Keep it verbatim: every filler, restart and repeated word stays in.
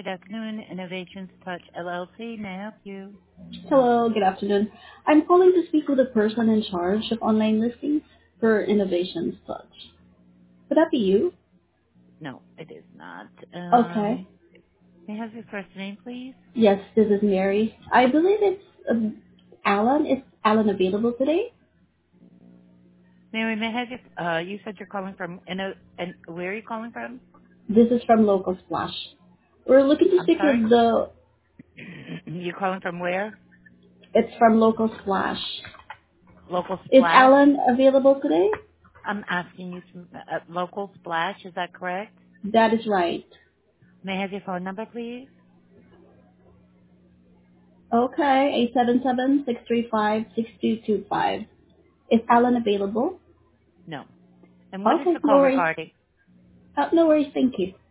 afternoon. Innovations Touch L L C. May I help you? Hello, good afternoon. I'm calling to speak with the person in charge of online listings for Innovation Touch. Would that be you? No, it is not. Okay. Um, may I have your first name, please? Yes, this is Mary. I believe it's um, Alan. Is Alan available today? Mary, may I have your, uh, you said you're calling from, Inno, and where are you calling from? This is from Local Splash. We're looking to I'm speak sorry? with the. You're calling from where? It's from Local Splash. Local Is Splash? Alan available today? I'm asking you to, uh, Local Splash, is that correct? That is right. May I have your phone number, please? Okay, eight seven seven six three five six two two five. Is Alan available? No. And what is Okay, the no call worries. regarding? Uh, no worries, thank you.